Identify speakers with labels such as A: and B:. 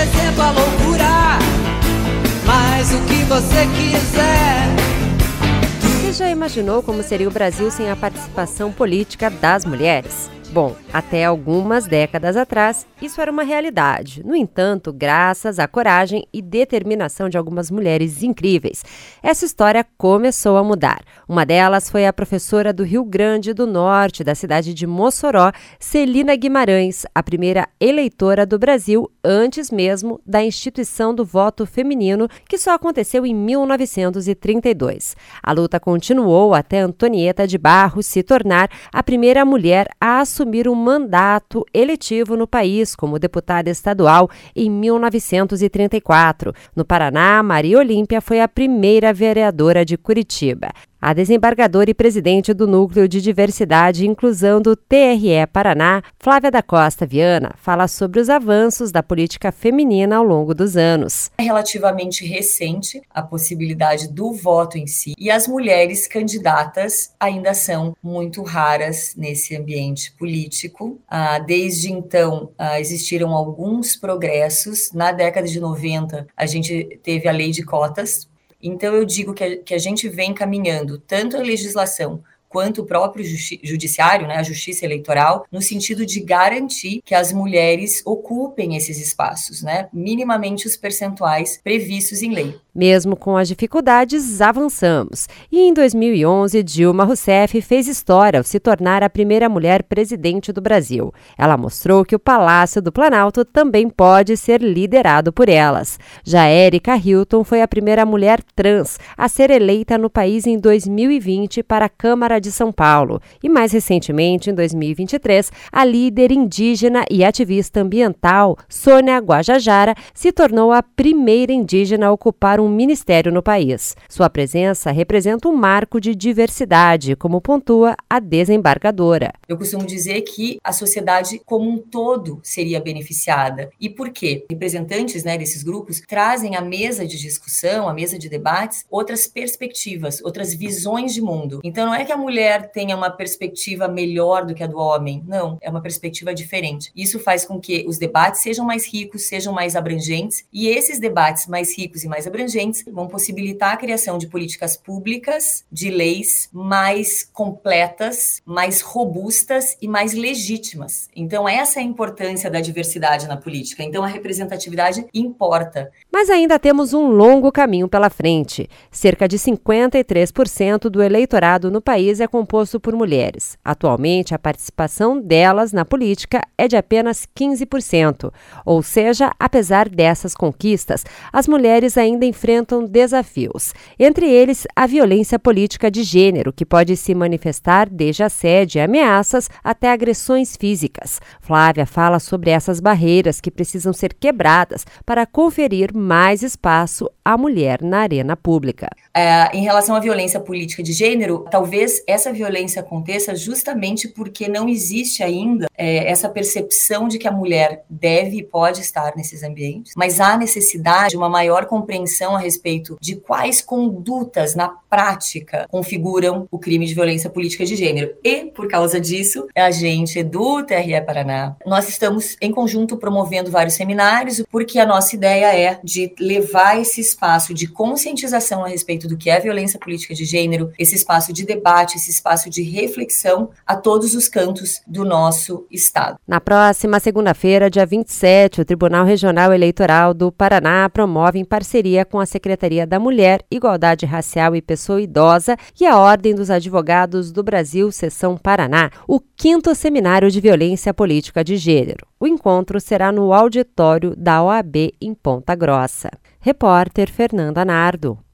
A: exemplo, a loucura. Faz o que você quiser.
B: Você já imaginou como seria o Brasil sem a participação política das mulheres? Bom, até algumas décadas atrás, isso era uma realidade. No entanto, graças à coragem e determinação de algumas mulheres incríveis, essa história começou a mudar. Uma delas foi a professora do Rio Grande do Norte, da cidade de Mossoró, Celina Guimarães, a primeira eleitora do Brasil antes mesmo da instituição do voto feminino, que só aconteceu em 1932. A luta continuou até Antonieta de Barros se tornar a primeira mulher a assumir um mandato eletivo no país como deputada estadual em 1934. No Paraná, Maria Olímpia foi a primeira vereadora de Curitiba. A desembargadora e presidente do Núcleo de Diversidade e Inclusão do TRE Paraná, Flávia da Costa Viana, fala sobre os avanços da política feminina ao longo dos anos.
C: É relativamente recente a possibilidade do voto em si, e as mulheres candidatas ainda são muito raras nesse ambiente político. Desde então, existiram alguns progressos. Na década de 90, a gente teve a lei de cotas. Então, eu digo que a gente vem caminhando tanto a legislação quanto o próprio judiciário, né, a justiça eleitoral, no sentido de garantir que as mulheres ocupem esses espaços, né, minimamente os percentuais previstos em lei.
B: Mesmo com as dificuldades, avançamos. E em 2011, Dilma Rousseff fez história ao se tornar a primeira mulher presidente do Brasil. Ela mostrou que o Palácio do Planalto também pode ser liderado por elas. Já Érica Hilton foi a primeira mulher trans a ser eleita no país em 2020 para a Câmara de São Paulo. E mais recentemente, em 2023, a líder indígena e ativista ambiental, Sônia Guajajara, se tornou a primeira indígena a ocupar um ministério no país. Sua presença representa um marco de diversidade, como pontua a desembargadora.
C: Eu costumo dizer que a sociedade como um todo seria beneficiada. E por quê? Representantes, né, desses grupos trazem à mesa de discussão, à mesa de debates, outras perspectivas, outras visões de mundo. Então não é que a mulher tenha uma perspectiva melhor do que a do homem. Não, é uma perspectiva diferente. Isso faz com que os debates sejam mais ricos, sejam mais abrangentes, e esses debates mais ricos e mais abrangentes vão possibilitar a criação de políticas públicas, de leis mais completas, mais robustas e mais legítimas. Então, essa é a importância da diversidade na política. Então, a representatividade importa.
B: Mas ainda temos um longo caminho pela frente. Cerca de 53% do eleitorado no país é composto por mulheres. Atualmente, a participação delas na política é de apenas 15%. Ou seja, apesar dessas conquistas, as mulheres ainda enfrentam desafios. Entre eles, a violência política de gênero, que pode se manifestar desde assédio e ameaças até agressões físicas. Flávia fala sobre essas barreiras que precisam ser quebradas para conferir mais espaço à mulher na arena pública.
C: Em relação à violência política de gênero, talvez essa violência aconteça justamente porque não existe ainda essa percepção de que a mulher deve e pode estar nesses ambientes, mas há necessidade de uma maior compreensão a respeito de quais condutas na prática configuram o crime de violência política de gênero. E, por causa disso, a gente do TRE Paraná, nós estamos em conjunto promovendo vários seminários, porque a nossa ideia é de levar esse espaço de conscientização a respeito do que é violência política de gênero, esse espaço de debate, esse espaço de reflexão a todos os cantos do nosso estado.
B: Na próxima segunda-feira, dia 27, o Tribunal Regional Eleitoral do Paraná promove, em parceria com a Secretaria da Mulher, Igualdade Racial e Pessoa Idosa e a Ordem dos Advogados do Brasil, Seção Paraná, o 5º Seminário de Violência Política de Gênero. O encontro será no auditório da OAB em Ponta Grossa. Repórter Fernanda Nardo.